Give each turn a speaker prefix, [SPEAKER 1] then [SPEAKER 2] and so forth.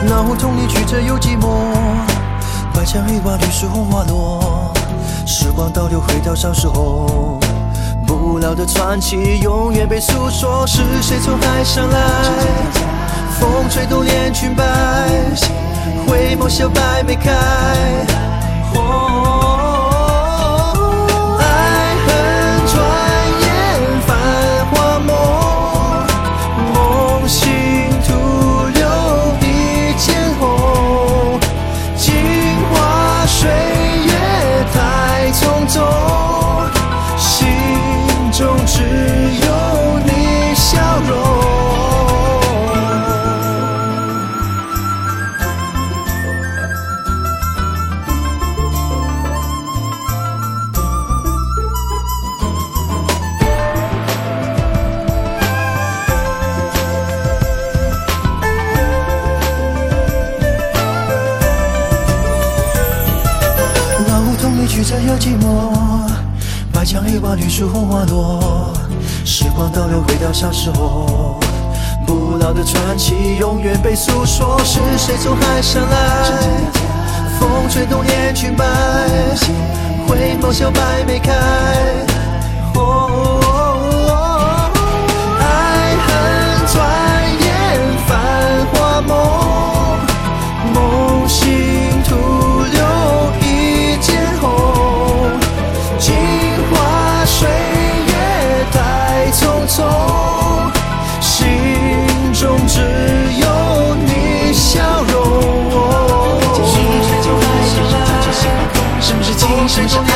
[SPEAKER 1] 老胡同里曲折又寂寞，白墙黑瓦，绿树红花落。时光倒流，回到小时候，不老的传奇永远被诉说。是谁从海上来？风吹动连裙摆，回眸小白梅开。爱恨转眼繁华梦，梦醒徒留一剪红。镜花水月太匆匆，心中只有你笑容。曲折又寂寞，白墙黑瓦，绿树红花落。时光倒流，回到小时候，不老的传奇永远被诉说。是谁从海上来？风吹动连裙摆，回眸小白梅开。爱恨转眼繁华梦，梦醒徒留一剪红。镜花水月太匆匆，心中只有你笑容。什么是今生？